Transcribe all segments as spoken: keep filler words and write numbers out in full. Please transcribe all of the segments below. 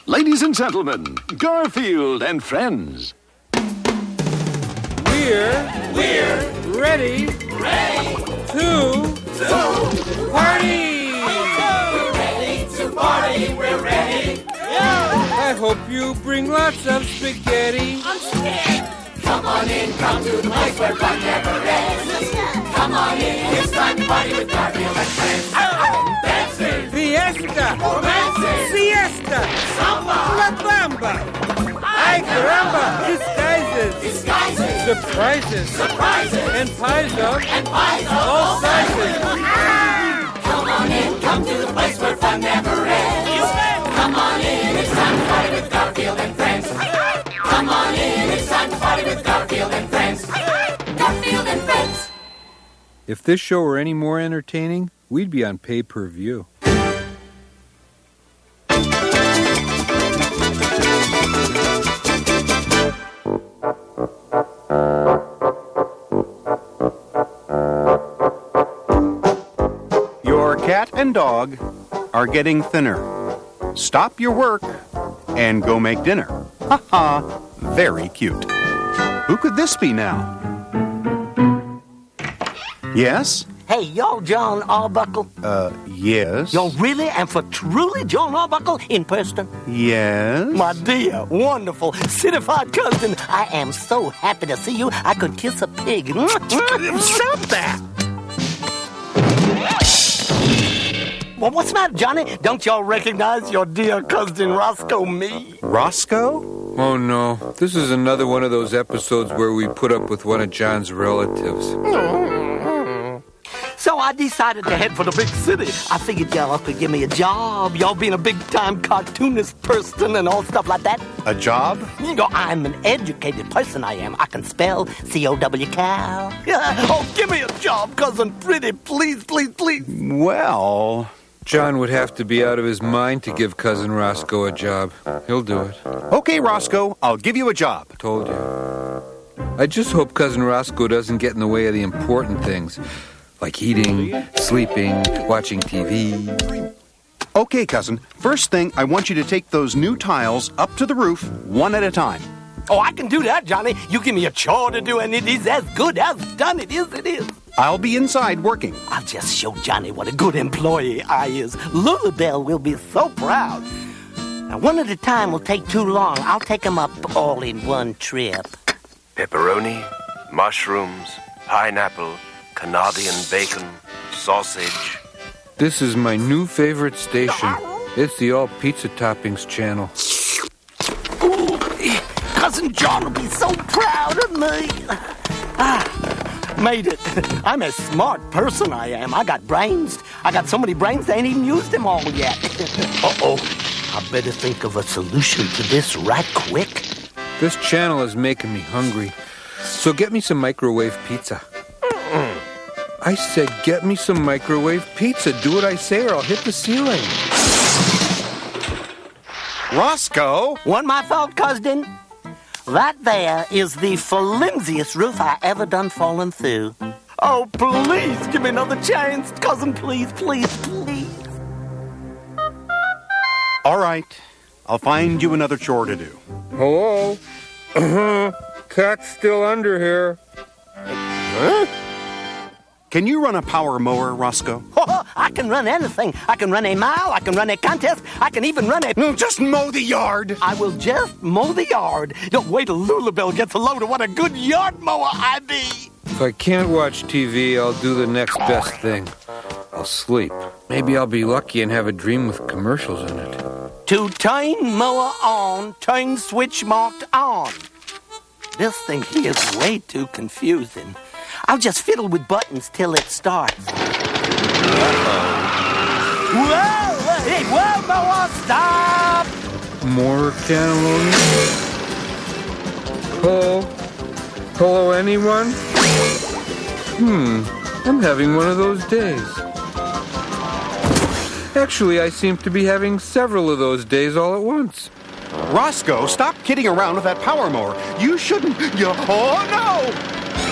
Ladies and gentlemen, Garfield and friends. We're, we're ready, ready to, to party! We're ready to party, we're ready. I hope you bring lots of spaghetti. I'm scared. Come on in, come to the place where fun never ends. Come on in, it's time to party with Garfield and friends. Dancing, Fiesta, romancing, siesta, samba, la bamba, ay caramba, disguises, disguises, surprises, surprises, and pies of, and pies of all sizes. Come on in, come to the place where fun never ends. Come on in, it's time to party with Garfield and friends. Come on in, it's time to party with Garfield and friends. Garfield and friends. If this show were any more entertaining, we'd be on pay-per-view. Your cat and dog are getting thinner. Stop your work and go make dinner. Ha ha, very cute. Who could this be now? Yes? Hey, y'all John Arbuckle? Uh, yes. Y'all really and for truly John Arbuckle in person? Yes? My dear, wonderful, certified cousin, I am so happy to see you, I could kiss a pig. Stop that! Well, what's the matter, Johnny? Don't y'all recognize your dear cousin Roscoe me? Roscoe? Oh, no. This is another one of those episodes where we put up with one of John's relatives. So I decided to head for the big city. I figured y'all could give me a job. Y'all being a big-time cartoonist person and all stuff like that. A job? You know, I'm an educated person, I am. I can spell C O W cow. Oh, give me a job, cousin Pretty. Please, please, please. Well... John would have to be out of his mind to give Cousin Roscoe a job. He'll do it. Okay, Roscoe, I'll give you a job. Told you. I just hope Cousin Roscoe doesn't get in the way of the important things, like eating, sleeping, watching T V. Okay, cousin. First thing, I want you to take those new tiles up to the roof, one at a time. Oh, I can do that, Johnny. You give me a chore to do, and it is as good as done. It is, it is. I'll be inside working. I'll just show Johnny what a good employee I is. Lulabelle will be so proud. Now, one at a time will take too long. I'll take them up all in one trip. Pepperoni, mushrooms, pineapple, Canadian bacon, sausage. This is my new favorite station. It's the All Pizza Toppings channel. Ooh, Cousin John will be so proud of me. Ah, made it. I'm a smart person, I am. I got brains. I got so many brains, they ain't even used them all yet. Uh-oh. I better think of a solution to this right quick. This channel is making me hungry. So get me some microwave pizza. Mm-mm. I said get me some microwave pizza. Do what I say or I'll hit the ceiling. Roscoe! Wasn't my fault, cousin. That there is the flimsiest roof I ever done fallen through. Oh, please give me another chance, cousin. Please, please, please. All right. I'll find you another chore to do. Hello? Uh-huh. Cat's still under here. Huh? Can you run a power mower, Roscoe? Oh, I can run anything. I can run a mile. I can run a contest. I can even run a... No, just mow the yard. I will just mow the yard. Don't wait till Lulabelle gets a load of what a good yard mower I be. If I can't watch T V, I'll do the next best thing. I'll sleep. Maybe I'll be lucky and have a dream with commercials in it. To turn mower on, turn switch marked on. This thing here is way too confusing. I'll just fiddle with buttons till it starts. Uh-oh. Whoa! Hey, whoa, mower, stop! More cannelloni? Hello? Hello, anyone? Hmm, I'm having one of those days. Actually, I seem to be having several of those days all at once. Roscoe, stop kidding around with that power mower. You shouldn't. You. Oh, no!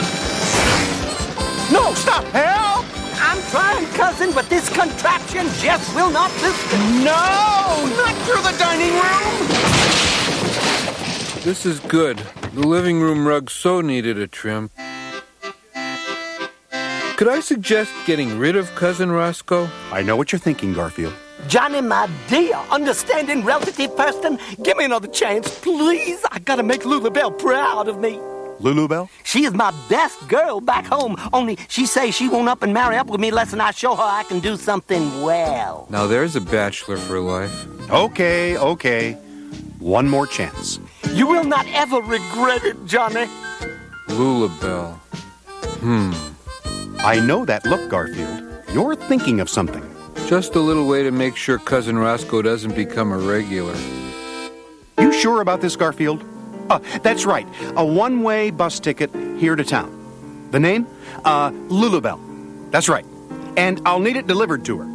No, stop! Help! I'm trying, cousin, but this contraption just will not listen. No! Not through the dining room! This is good. The living room rug so needed a trim. Could I suggest getting rid of Cousin Roscoe? I know what you're thinking, Garfield. Johnny, my dear, understanding, relative person, give me another chance, please. I gotta make Lulabelle proud of me. Lulabelle? She is my best girl back home, only she says she won't up and marry up with me unless I show her I can do something well. Now there's a bachelor for life. Okay, okay. One more chance. You will not ever regret it, Johnny. Lulabelle. Hmm. I know that look, Garfield. You're thinking of something. Just a little way to make sure Cousin Roscoe doesn't become a regular. You sure about this, Garfield? Uh, that's right. A one-way bus ticket here to town. The name? Uh, Lulabelle. That's right. And I'll need it delivered to her.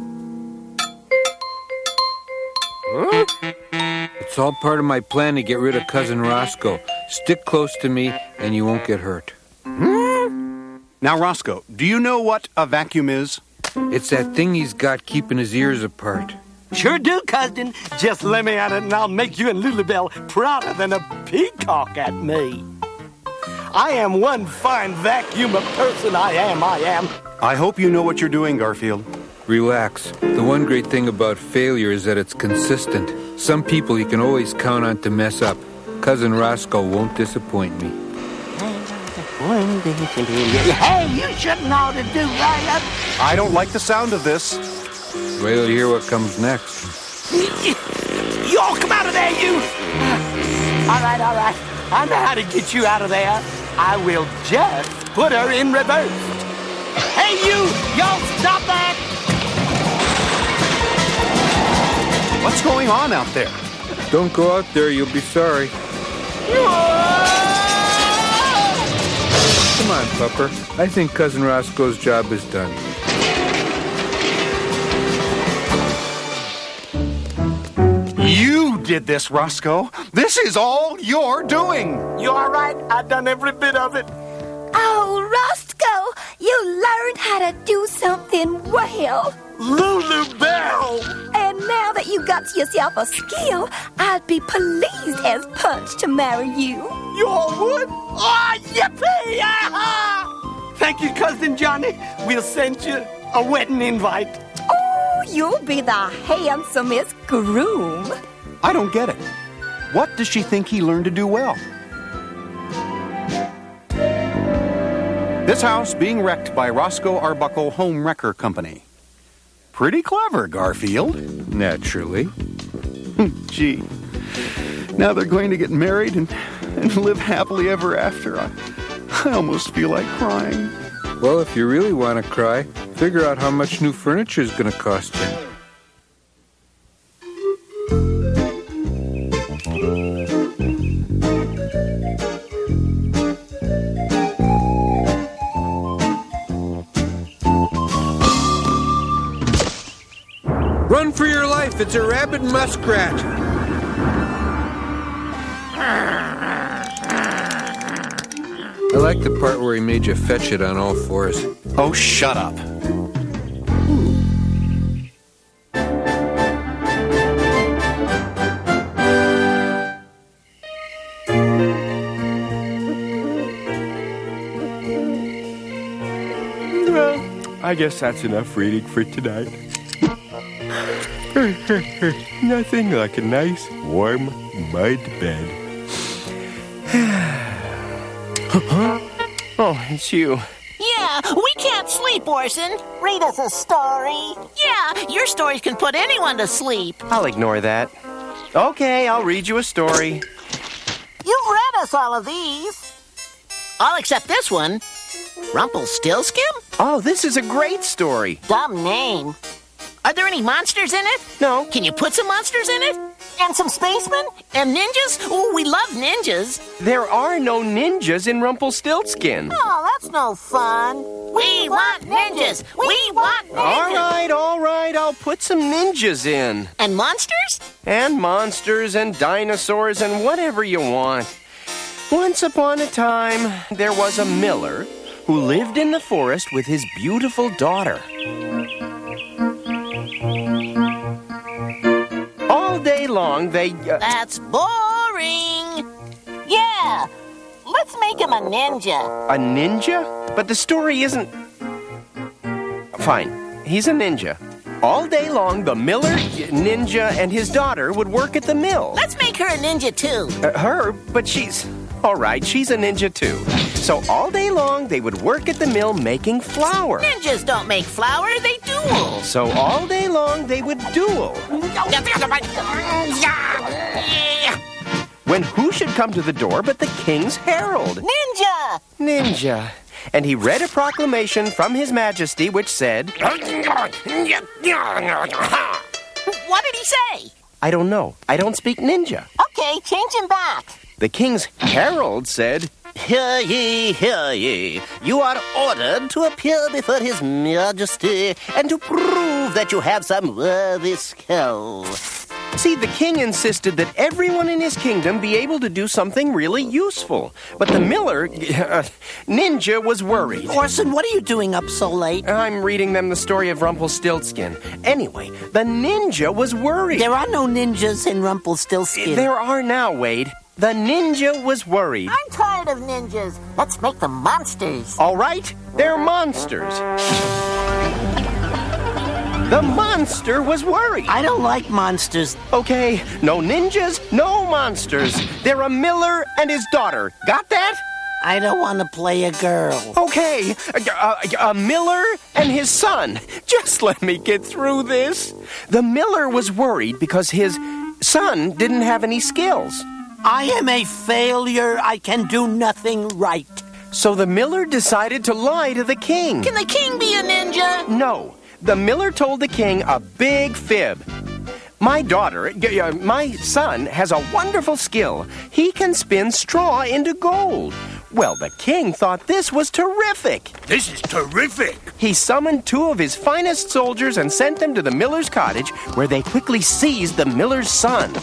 Huh? It's all part of my plan to get rid of Cousin Roscoe. Stick close to me and you won't get hurt. Hmm? Now, Roscoe, do you know what a vacuum is? It's that thing he's got keeping his ears apart. Sure do, cousin. Just let me at it and I'll make you and Lulabelle prouder than a peacock at me. I am one fine vacuum of person, I am, I am. I hope you know what you're doing, Garfield. Relax. The one great thing about failure is that it's consistent. Some people you can always count on to mess up. Cousin Roscoe won't disappoint me. Hey, you shouldn't know to do that. I don't like the sound of this. Wait till you hear what comes next. You all come out of there, you! All right, all right. I know how to get you out of there. I will just put her in reverse. Hey, you! Y'all stop that! What's going on out there? Don't go out there, you'll be sorry. Come on, Pupper. I think Cousin Roscoe's job is done. You did this, Roscoe. This is all you're doing. You all right? I've done every bit of it. Oh, Roscoe, you learned how to do something well. Lulabelle! And now that you got yourself a skill, I'd be pleased as punch to marry you. You all would? Oh, yippee! Ah-ha! Thank you, Cousin Johnny. We'll send you a wedding invite. Oh, you'll be the handsomest groom. I don't get it. What does she think he learned to do well? This house being wrecked by Roscoe Arbuckle Home Wrecker Company. Pretty clever, Garfield. Naturally. Gee, now they're going to get married and, and live happily ever after. I, I almost feel like crying. Well, if you really want to cry, figure out how much new furniture is going to cost you. Run for your life! It's a rabid muskrat! I like the part where he made you fetch it on all fours. Oh, shut up. Well, I guess that's enough reading for tonight. Nothing like a nice, warm mud bed. Oh, it's you. Yeah, we can't sleep, Orson. Read us a story. Yeah, your stories can put anyone to sleep. I'll ignore that. Okay, I'll read you a story. You've read us all of these. All except this one. Rumpelstiltskin? Oh, this is a great story. Dumb name. Are there any monsters in it? No. Can you put some monsters in it? And some spacemen? And ninjas? Oh, we love ninjas. There are no ninjas in Rumpelstiltskin. Oh, that's no fun. We want ninjas. We want ninjas. All right, all right, I'll put some ninjas in. And monsters? And monsters and dinosaurs and whatever you want. Once upon a time, there was a miller who lived in the forest with his beautiful daughter. All day long, they... Uh... That's boring. Yeah. Let's make him a ninja. A ninja? But the story isn't... Fine. He's a ninja. All day long, the miller, ninja, and his daughter would work at the mill. Let's make her a ninja, too. Uh, her? But she's... All right, she's a ninja, too. So all day long, they would work at the mill making flour. Ninjas don't make flour, they duel. So all day long, they would duel. When who should come to the door but the king's herald? Ninja! Ninja. And he read a proclamation from His Majesty which said... What did he say? I don't know. I don't speak ninja. Okay, change him back. The king's herald said... Hear ye, hear ye. You are ordered to appear before His Majesty and to prove that you have some worthy skill. See, the king insisted that everyone in his kingdom be able to do something really useful. But the miller, uh, ninja, was worried. Orson, what are you doing up so late? I'm reading them the story of Rumpelstiltskin. Anyway, the ninja was worried. There are no ninjas in Rumpelstiltskin. There are now, Wade. The ninja was worried. I'm tired of ninjas. Let's make them monsters. All right, they're monsters. The monster was worried. I don't like monsters. Okay, no ninjas, no monsters. They're a miller and his daughter. Got that? I don't want to play a girl. Okay, a, a, a miller and his son. Just let me get through this. The miller was worried because his son didn't have any skills. I am a failure. I can do nothing right. So the miller decided to lie to the king. Can the king be a ninja? No. The miller told the king a big fib. My daughter, uh, my son, has a wonderful skill. He can spin straw into gold. Well, the king thought this was terrific. This is terrific. He summoned two of his finest soldiers and sent them to the miller's cottage, where they quickly seized the miller's son.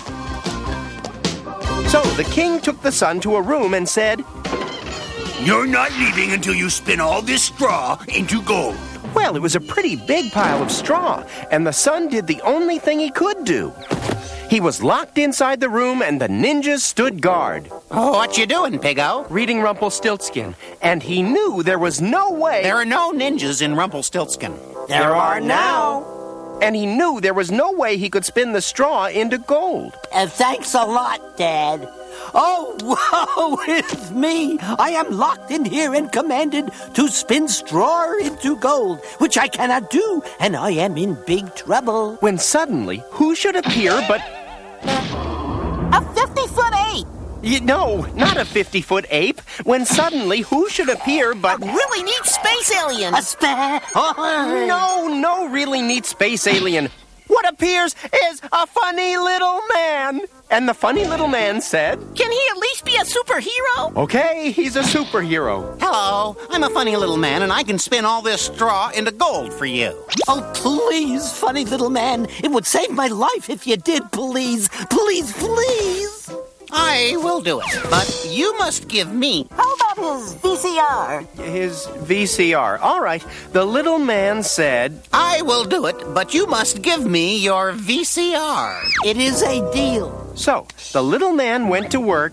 So the king took the son to a room and said, You're not leaving until you spin all this straw into gold. Well, it was a pretty big pile of straw, and the son did the only thing he could do. He was locked inside the room, and the ninjas stood guard. Oh, what you doing, Piggo? Reading Rumpelstiltskin, and he knew there was no way... There are no ninjas in Rumpelstiltskin. There, there are now. And he knew there was no way he could spin the straw into gold. And thanks a lot, Dad. Oh, woe is me! I am locked in here and commanded to spin straw into gold, which I cannot do, and I am in big trouble. When suddenly, who should appear but... A fifty-foot ape! You, no, not a fifty-foot ape. When suddenly, who should appear but... A really neat space alien! A spa... No, no really neat space alien. What appears is a funny little man. And the funny little man said... Can he at least be a superhero? Okay, he's a superhero. Hello, I'm a funny little man, and I can spin all this straw into gold for you. Oh, please, funny little man. It would save my life if you did, please. Please, please. I will do it, but you must give me... How about his V C R? His V C R. All right. The little man said... I will do it, but you must give me your V C R. It is a deal. So, the little man went to work...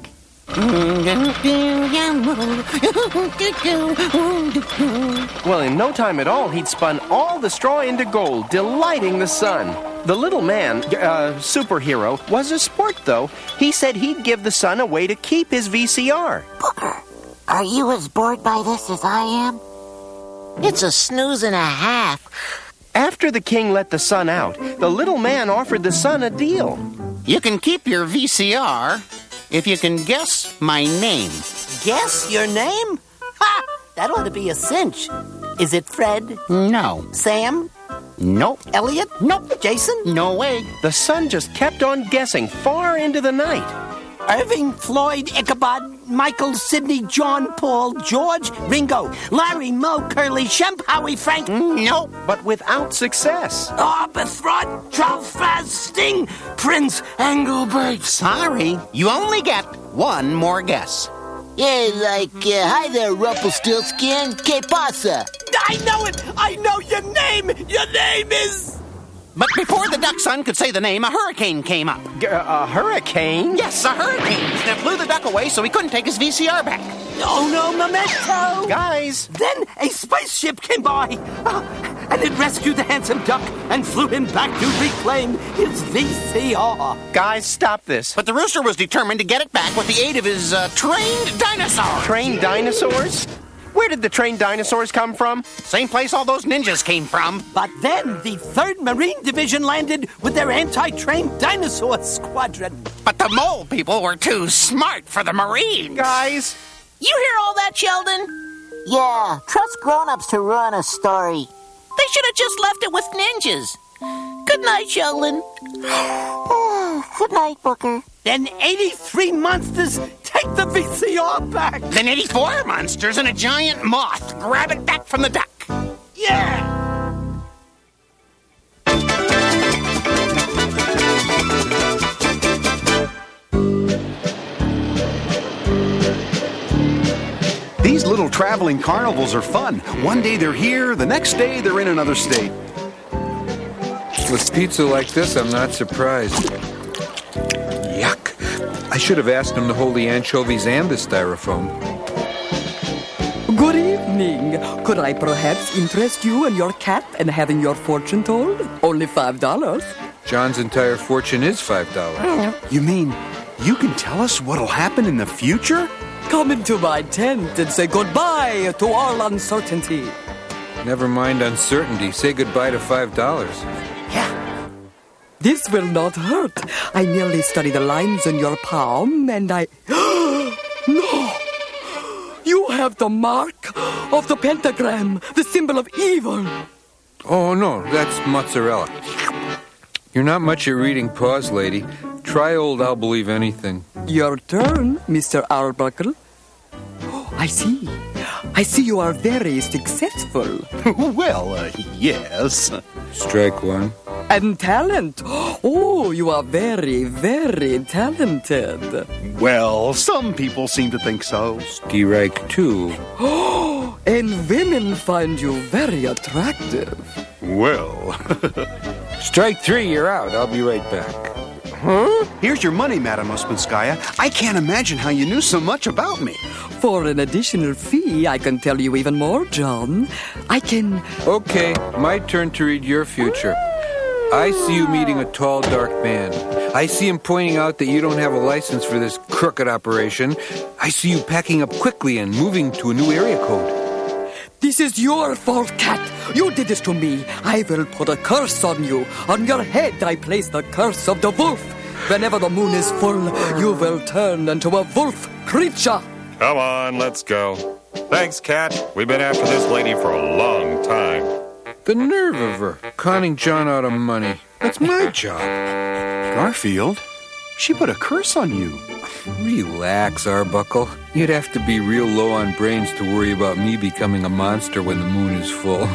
Well, in no time at all, he'd spun all the straw into gold, delighting the sun. The little man, uh, superhero, was a sport, though. He said he'd give the son a way to keep his V C R. Booker, are you as bored by this as I am? It's a snooze and a half. After the king let the son out, the little man offered the son a deal. You can keep your V C R if you can guess my name. Guess your name? Ha! That ought to be a cinch. Is it Fred? No. Sam? Nope. Elliot? Nope. Jason? No way. The son just kept on guessing far into the night. Irving, Floyd, Ichabod, Michael, Sidney, John, Paul, George, Ringo, Larry, Moe, Curly, Shemp, Howie, Frank. Nope. But without success. Arbuthnot, Tralfaz, Sting, Prince, Engelbert. Sorry, you only get one more guess. Yeah, like, uh, hi there, Rumpelstiltskin. Que pasa? I know it! I know your name! Your name is... But before the duck son could say the name, a hurricane came up. G- a hurricane? Yes, a hurricane that blew the duck away so he couldn't take his V C R back. Oh, no, Memento! Guys! Then a spaceship came by, uh, and it rescued the handsome duck and flew him back to reclaim his V C R. Guys, stop this. But the rooster was determined to get it back with the aid of his uh, trained dinosaurs. Trained dinosaurs? Where did the trained dinosaurs come from? Same place all those ninjas came from. But then the third Marine Division landed with their anti-trained dinosaur squadron. But the mole people were too smart for the Marines. Guys! You hear all that, Sheldon? Yeah, trust grown-ups to ruin a story. They should have just left it with ninjas. Good night, Sheldon. Good night, Booker. Then eighty-three monsters take the V C R back. Then eighty-four monsters and a giant moth grab it back from the duck. Yeah! These little traveling carnivals are fun. One day they're here, the next day they're in another state. With pizza like this, I'm not surprised. Yuck. I should have asked him to hold the anchovies and the styrofoam. Good evening. Could I perhaps interest you and your cat in having your fortune told? Only five dollars. John's entire fortune is five dollars. You mean you can tell us what'll happen in the future? Come into my tent and say goodbye to all uncertainty. Never mind uncertainty. Say goodbye to five dollars. Yeah. This will not hurt. I merely study the lines on your palm and I... No! You have the mark of the pentagram, the symbol of evil. Oh, no, that's mozzarella. You're not much at reading paws, lady. Try old I'll believe anything. Your turn, Mister Arbuckle. Oh, I see. I see you are very successful. Well, uh, yes. Strike one. And talent. Oh, you are very, very talented. Well, some people seem to think so. Strike two. Oh, and women find you very attractive. Well. Strike three, you're out. I'll be right back. Huh? Here's your money, Madam Uspenskaya. I can't imagine how you knew so much about me. For an additional fee, I can tell you even more, John. I can... Okay, my turn to read your future. I see you meeting a tall, dark man. I see him pointing out that you don't have a license for this crooked operation. I see you packing up quickly and moving to a new area code. This is your fault, Cat. You did this to me. I will put a curse on you. On your head, I place the curse of the wolf. Whenever the moon is full, you will turn into a wolf creature. Come on, let's go. Thanks, Cat. We've been after this lady for a long time. The nerve of her, conning John out of money. That's my job. Garfield, she put a curse on you. Relax, Arbuckle. You'd have to be real low on brains to worry about me becoming a monster when the moon is full.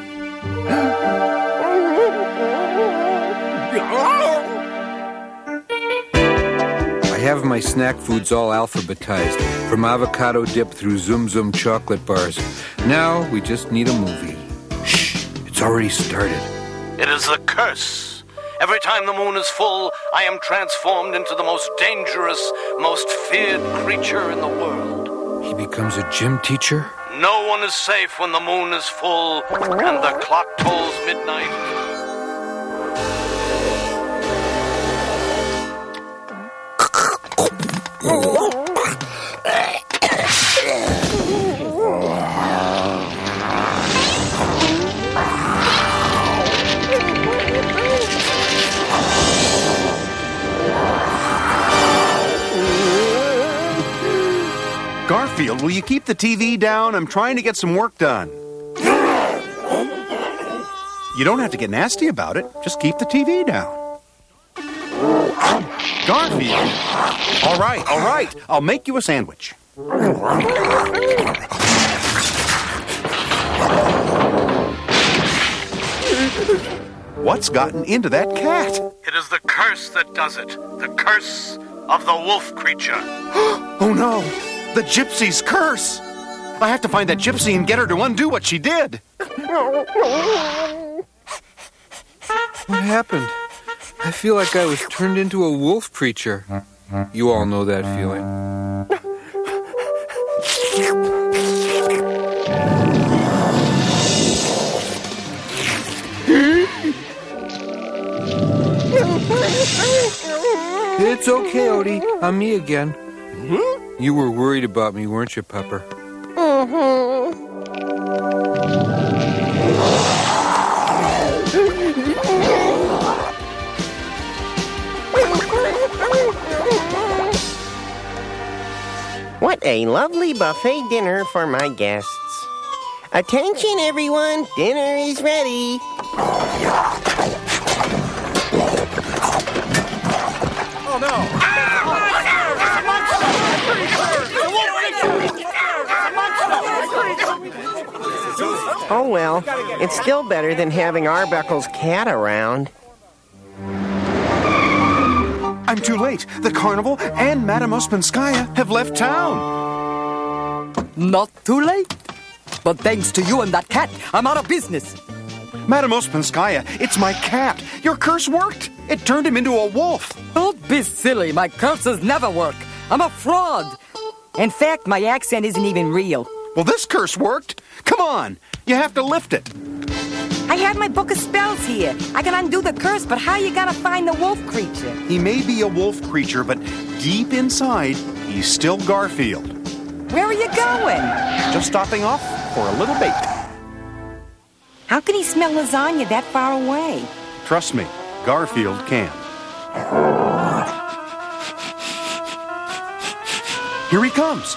I have my snack foods all alphabetized, from avocado dip through Zum Zum chocolate bars. Now we just need a movie. Shh, it's already started. It is a curse. Every time the moon is full, I am transformed into the most dangerous, most feared creature in the world. He becomes a gym teacher? No one is safe when the moon is full and the clock tolls midnight. Garfield, will you keep the T V down? I'm trying to get some work done. You don't have to get nasty about it. Just keep the T V down. Garfield! All right, all right. I'll make you a sandwich. What's gotten into that cat? It is the curse that does it. The curse of the wolf creature. Oh no! The gypsy's curse! I have to find that gypsy and get her to undo what she did. What happened? I feel like I was turned into a wolf creature. You all know that feeling. It's okay, Odie. I'm me again. You were worried about me, weren't you, Pepper? What a lovely buffet dinner for my guests. Attention, everyone. Dinner is ready. Oh, no. Oh, well, it's still better than having Arbuckle's cat around. I'm too late. The carnival and Madame Ospenskaya have left town. Not too late. But thanks to you and that cat, I'm out of business. Madame Ospenskaya, it's my cat. Your curse worked. It turned him into a wolf. Don't be silly. My curses never work. I'm a fraud. In fact, my accent isn't even real. Well, this curse worked. Come on. You have to lift it. I have my book of spells here. I can undo the curse, but how you gonna find the wolf creature? He may be a wolf creature, but deep inside, he's still Garfield. Where are you going? Just stopping off for a little bait. How can he smell lasagna that far away? Trust me, Garfield can. Here he comes.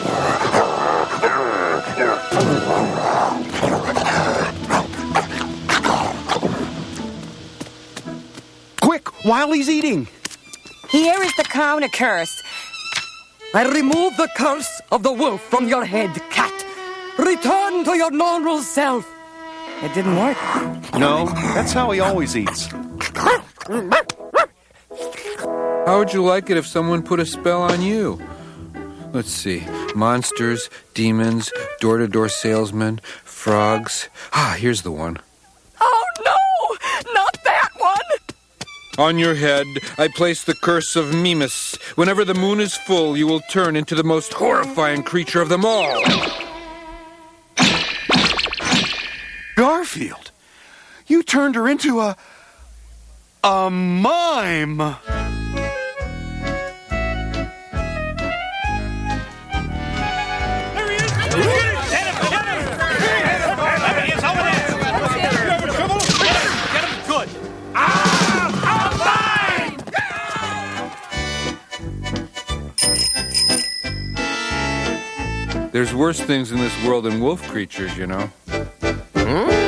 Quick, while he's eating. Here is the crown of curse. I remove the curse of the wolf from your head, cat. Return to your normal self. It didn't work. No, that's how he always eats. How would you like it if someone put a spell on you? Let's see. Monsters, demons, door-to-door salesmen, frogs. Ah, here's the one. Oh, no! Not that one! On your head, I place the curse of Mimas. Whenever the moon is full, you will turn into the most horrifying creature of them all. Garfield, you turned her into a... a mime. There's worse things in this world than wolf creatures, you know. Hmm?